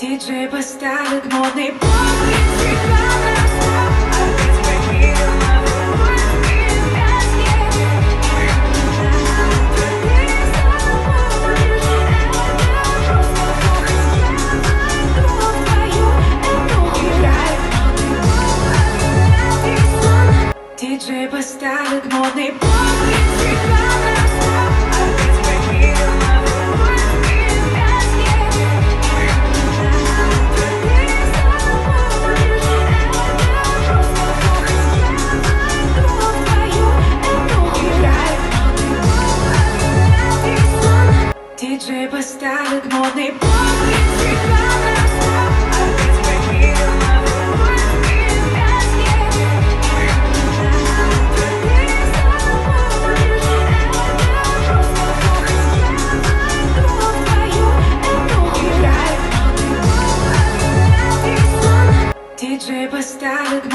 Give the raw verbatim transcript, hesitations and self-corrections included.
Диджей поставит модный полный цикл. Опять похитила мой песни. Ты забудешь это просто плохо. Я войду в твою эпоху. Играет модный сон. Диджей поставит модный полный цикл. Опять похитила мой песни. Диджей поставит модный полный цикл. Опять похитила мой песни. Ты забудешь это просто плохо. Я войду в твою эпоху. Играет модный сон. Диджей поставит